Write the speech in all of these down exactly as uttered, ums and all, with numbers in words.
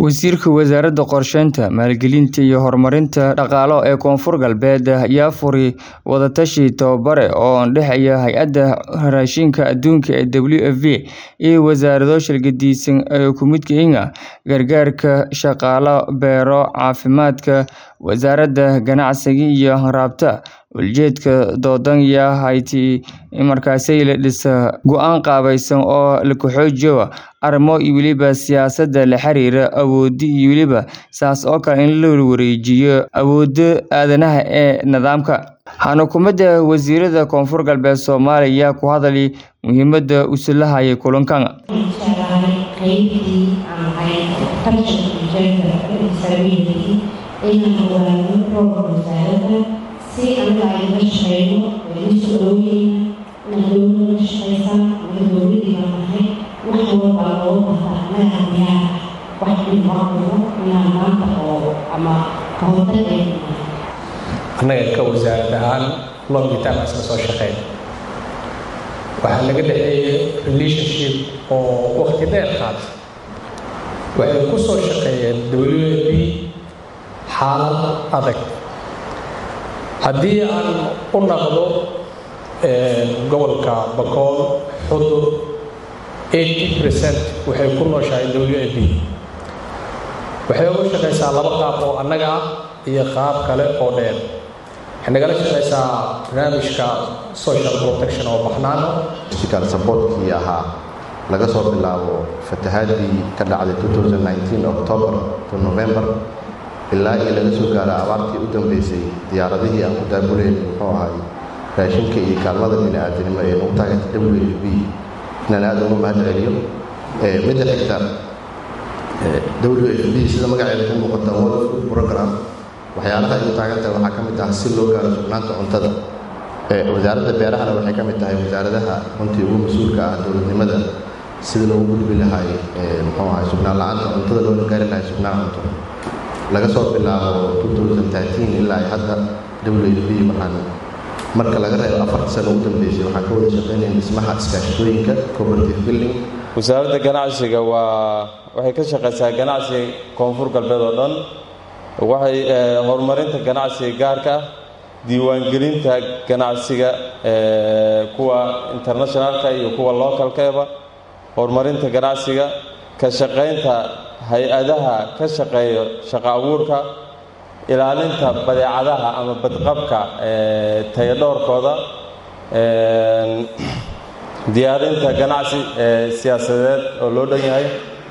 Wasiirka Wasaaradda Qorsheynta, Maalgelinta iyo Horumarinta Dhaqaale ee Koonfur Galbeed ayaa furay wada-tashi tababare oo u dhexeeya Hay'adda Raashinka Adduunka ee W F P iyo wasaarado shaqadiisan ay ku mid yihiin gargaarka, shaqaale, beero, caafimaadka, wasaaradda ganacsiga iyo rabta. Ujeedka doodan yahay in markaasi la dhiso go'aan qaabaysan oo la xoojiyo arrimo iyo weliba siyaasadda la xiriira awoodda iyo weliba saas oo kale in la wareejiyo awoodda aadanaha ee nidaamka. Xukuumadda wasiirada Koonfur Galbeed Soomaaliya ku hadlay muhiimadda uu leeyahay kulankan. si anaga ay la shaqeyno way soo dhaweeyeen dowladda shaqeysa dowladda maahay wax walba oo baahnaa wax dhibaato inaan maanta oo ama kahortagay anaga ka wasaaradda ahaan long term asla soo shaqeyn waxa laga dhaxeeyay relationship oo waqti dheer qaatay waxay ku soo shaqeeyeen W F P xaalad adag haddii aan u naqdo gobolka Bakool Xudur eighty percent waxay ku nooshahay W F P waxay uga shaqeysaa laba qaab oo annaga ah iyo qaab kale oo dheer waxay nagala shaqeysaa barnaamijka social protection oo baxnaano physical support-kii ahaa laga soo bilaabo fatahaadii ka dhacday twenty nineteen October to November ilaa iyo laga soo gaaray abaartii u dambeysay diyaaradihii aan ku daabuleen muxuu ahay raashinka iyo kaalmada bini'aadanimo ee u taageertay W F P inaan aad ugu mahad celiyo midda xigta W F P sida magaceeda ka muuqata World Food Program waxyaalaha ay u taageertay waxaa ka mid ah si loo gaaro sugnaanta cuntada wasaaradda beerahana waxay ka mid tahay wasaaradaha runtii ugu mas-uulka ah dowladnimada sida loogu gudbi lahay muxuu ahay sugnaan la'aanta cuntada loola gaari lahay sugnaan cunto laga soo bilaabo twenty thirteen ilaa hadda W F P waxaan marka laga reebo afar sano u dambeysay waxaan ka wada shaqeynay dhismaha iskaashatooyinka cooperative building. wasaaradda ganacsiga waa waxay ka shaqeysaa ganacsiga Koonfur Galbeed oo dhan waxay horumarinta ganacsiga gaarka diiwaangelinta ganacsiga kuwa internationalka iyo kuwa localka horumarinta ganacsiga ka shaqeynta hay-adaha ka shaqeeyo shaqo abuurka ilaalinta badeecadaha ama badqabka tayo dhowrkooda diyaarinta ganacsi siyaasadeed oo loo dhan yahay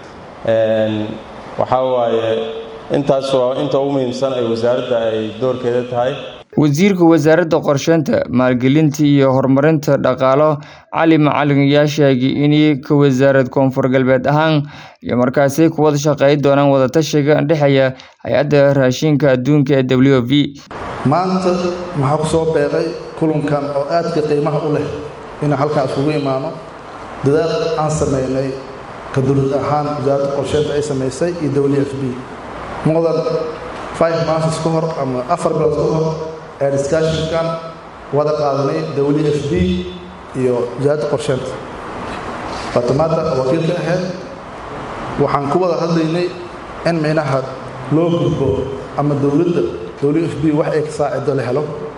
waxa waaye intaas waa inta ugu muhiimsan ay wasaaradda ay doorkeeda tahay. Wasiirka Wasaaradda Qorsheynta, Maalgelinta iyo Horumarinta Dhaqaale Cali Macalin ayaa sheegay in ka wasaaradda Koonfur Galbeed ahaan iyo markaasi ku wada shaqeyn doonaan wada-tashiga dhexeeya Hay'adda Raashinka Adduunka ee W F P. maanta maxaa ku soo beeray kulankan oo aad ka qiimaha u leh in halkaas ugu imaano dadaal aan sameynay ka dowlad ahaan wasaaradda qorsheynta ay sameysay iyo W F P more than five months ka hor ama afar bilood ka hor ee discussion-kan wada qaadanay W F P iyo wasaaradda qorsheynta fatamaada wakiilka ahayd waxaan ku wada hadlaynay in micnaha loo gudbo ama dowladda W F P wax ay ka saacido la helo